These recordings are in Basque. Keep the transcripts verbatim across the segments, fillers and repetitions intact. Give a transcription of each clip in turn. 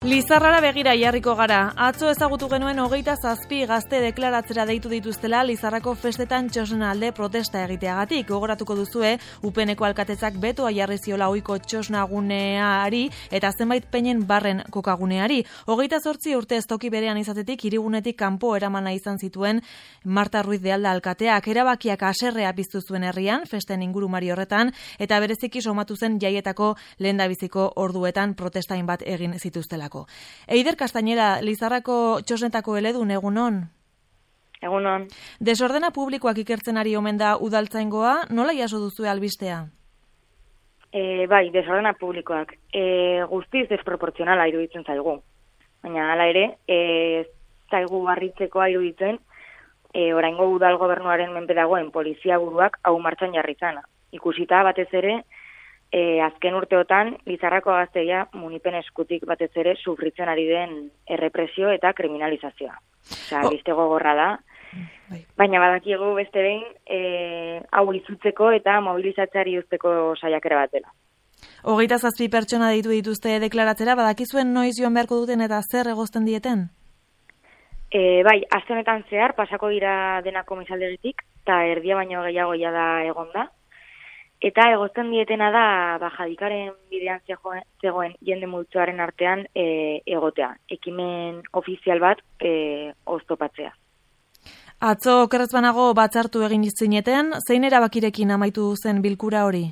Lizarrara begira jarriko gara. Atzo ezagutu genuen hogeita zazpi gazte deklaratzera deitu dituztela Lizarrako festetan txosna alde protesta egiteagatik. Gogoratuko duzue, Upeneko alkatetzak betoa jarri ziola ohiko txosnaguneari eta zenbait peinen barren kokaguneari. Hogeita zortzi urte ez toki berean izatetik hirigunetik kanpo eramana izan zituen Marta Ruiz de Alda alkateak. Erabakiak haserrea piztu zuen herrian, festen ingurumari horretan, eta bereziki somatu zen jaietako lehendabiziko orduetan protestain bat egin zituztela. Eider Castañera, Lizarrako txosnetako eledun, egunon? Egunon. Desordena publikoak ikertzen ari omen da udaltzaingoa, nola jaso duzue albistea? E, bai, desordena publikoak. E, guztiz desproportzionala iruditzen zaigu. Baina hala ere, e, zaigu barritzekoa iruditzen, e, oraingo udal gobernuaren menpe dagoen polizia buruak hau martxan jarri zana. Ikusita batez ere, E, azken urteotan, Lizarrako gazteia munipen eskutik batez ere sufritzen ari den errepresio eta kriminalizazioa. Osa, biste gogorra da. Bai. Baina badakigu beste behin, e, hau izutzeko eta mobilizatzeari usteko saiakera bat dela. Hogeita zazpi pertsona ditu dituzte deklaratzera, badakizuen noiz joan beharko duten eta zer egozten dieten? E, bai, aste honetan zehar, pasako dira dena komisaldegitik, eta erdia baino gehiago ja da egonda. Eta egozten dietena da bajadikaren bidean zegoen jende multzoaren artean e, egotea. Ekimen ofizial bat e, oztopatzea. Atzo okerrez banago batzartu egin zineten, zein erabakirekin amaitu zen bilkura hori?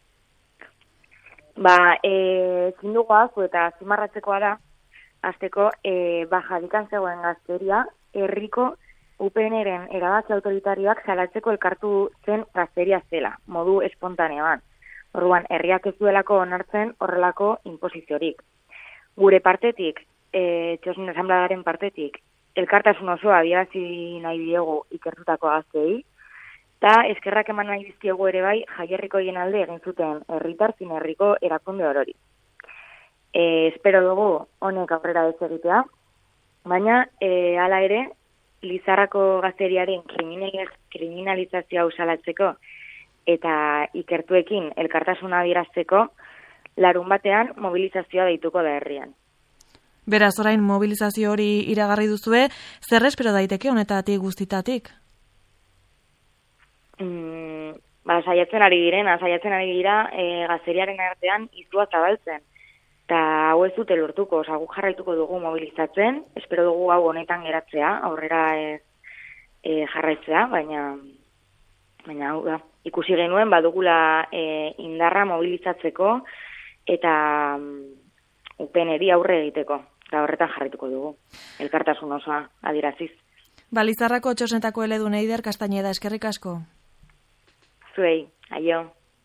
Ba, e, zindugoaz eta zimarratzekoa da, azteko e, bajadikan zegoen gazteria, herriko U P N-ren erabaki autoritarioak salatzeko elkartu zen gazteria zela, modu espontaneoan. Orduan, herriak ez duelako onartzen horrelako inposiziorik. Gure partetik, e, txosnen asanbladaren partetik, elkartasun osoa adierazi nahi diegu ikertutako gazteei, eta eskerrak eman nahi dizkiegu ere bai jaierrikoien alde egin zuten herritar zin herriko erakunde orori. E, espero dugu honek aurrera ez egitea, baina e, hala ere, Lizarrako gazteriaren kriminalizazioa usalatzeko eta ikertuekin elkartasuna adierazteko larun batean mobilizazioa deituko da herrian. Beraz, orain mobilizazio hori iragarri duzue, zer espero daiteke honetatik guztitatik? Mm, ba, saiatzen ari direna, saiatzen ari dira e, gazteriaren artean izua zabaltzen. Eta hau ez dute lortuko, oza, guk jarraituko dugu mobilizatzen, espero dugu hau honetan geratzea, aurrera ez e, jarraitzea, baina, baina hau da, ikusi genuen badugula e, indarra mobilizatzeko eta um, U P N-eri aurre egiteko, eta horretan jarraituko dugu, elkartasun osoa adieraziz. Ba, Lizarrako txosnetako eledun Eider Castañeda, eskerrik asko. Zuei, aio.